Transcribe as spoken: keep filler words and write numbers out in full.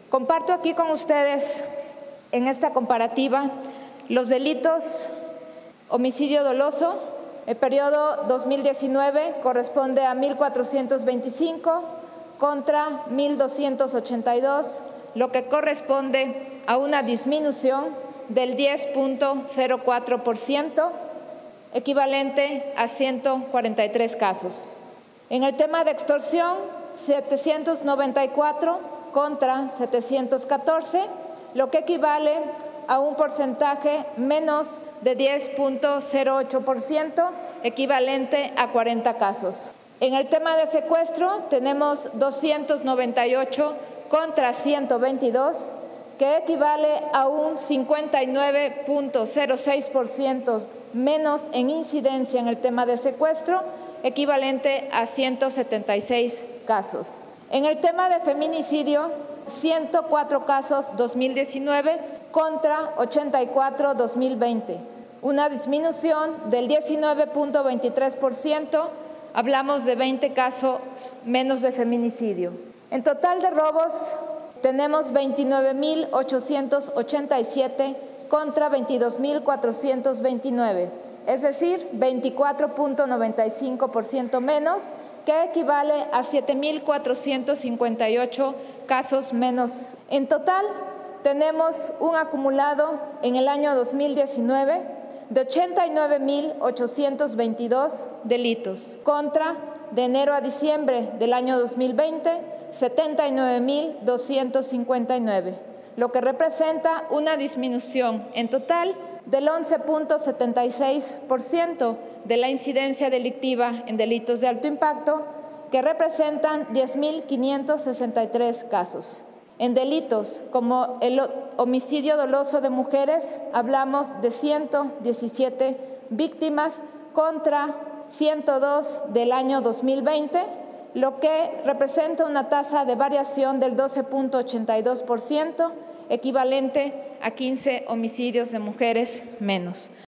Comparto aquí con ustedes en esta comparativa los delitos homicidio doloso. El periodo dos mil diecinueve corresponde a mil cuatrocientos veinticinco contra mil doscientos ochenta y dos, lo que corresponde a una disminución del diez punto cero cuatro por ciento, equivalente a ciento cuarenta y tres casos. En el tema de extorsión, setecientos noventa y cuatro contra setecientos catorce, lo que equivale a un porcentaje menos de diez punto cero ocho por ciento, equivalente a cuarenta casos. En el tema de secuestro tenemos doscientos noventa y ocho contra ciento veintidós, que equivale a un cincuenta y nueve punto cero seis por ciento menos en incidencia en el tema de secuestro, equivalente a ciento setenta y seis casos. En el tema de feminicidio, ciento cuatro casos dos mil diecinueve contra ochenta y cuatro dos mil veinte, una disminución del diecinueve punto veintitrés por ciento, hablamos de veinte casos menos de feminicidio. En total de robos tenemos veintinueve mil ochocientos ochenta y siete contra veintidós mil cuatrocientos veintinueve, es decir, veinticuatro punto noventa y cinco por ciento menos, que equivale a siete mil cuatrocientos cincuenta y ocho casos menos. En total, tenemos un acumulado en el año dos mil diecinueve de ochenta y nueve mil ochocientos veintidós delitos, contra, de enero a diciembre del año dos mil veinte, setenta y nueve mil doscientos cincuenta y nueve, lo que representa una disminución en total del once punto setenta y seis por ciento de la incidencia delictiva en delitos de alto impacto, que representan diez mil quinientos sesenta y tres casos. En delitos como el homicidio doloso de mujeres, hablamos de ciento diecisiete víctimas contra ciento dos del año dos mil veinte, lo que representa una tasa de variación del doce punto ochenta y dos por ciento, equivalente a quince homicidios de mujeres menos.